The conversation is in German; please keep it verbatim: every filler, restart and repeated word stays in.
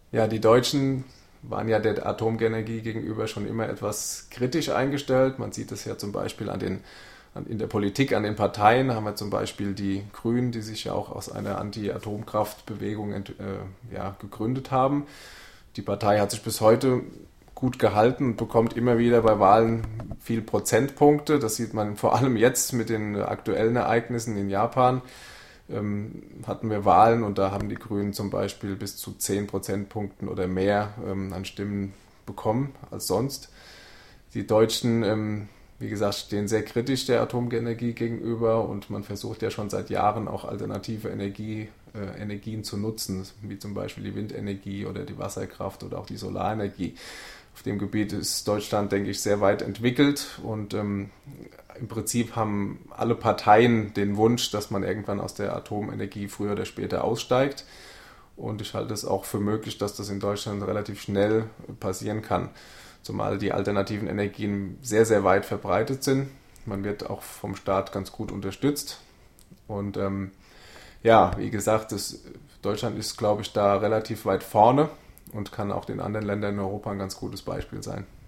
Ja, die Deutschen waren ja der Atomenergie gegenüber schon immer etwas kritisch eingestellt. Man sieht es ja zum Beispiel an den, an, in der Politik, an den Parteien. Da haben wir zum Beispiel die Grünen, die sich ja auch aus einer Anti-Atomkraftbewegung ent, äh, ja, gegründet haben. Die Partei hat sich bis heute gut gehalten und bekommt immer wieder bei Wahlen viel Prozentpunkte. Das sieht man vor allem jetzt mit den aktuellen Ereignissen in Japan. Ähm, hatten wir Wahlen und da haben die Grünen zum Beispiel bis zu zehn Prozentpunkten oder mehr ähm, an Stimmen bekommen als sonst. Die Deutschen, ähm, wie gesagt, stehen sehr kritisch der Atomenergie gegenüber und man versucht ja schon seit Jahren auch alternative Energie, äh, Energien zu nutzen, wie zum Beispiel die Windenergie oder die Wasserkraft oder auch die Solarenergie. Auf dem Gebiet ist Deutschland, denke ich, sehr weit entwickelt und ähm, im Prinzip haben alle Parteien den Wunsch, dass man irgendwann aus der Atomenergie früher oder später aussteigt. Und ich halte es auch für möglich, dass das in Deutschland relativ schnell passieren kann. Zumal die alternativen Energien sehr, sehr weit verbreitet sind. Man wird auch vom Staat ganz gut unterstützt. Und ähm, ja, wie gesagt, das, Deutschland ist, glaube ich, da relativ weit vorne und kann auch den anderen Ländern in Europa ein ganz gutes Beispiel sein.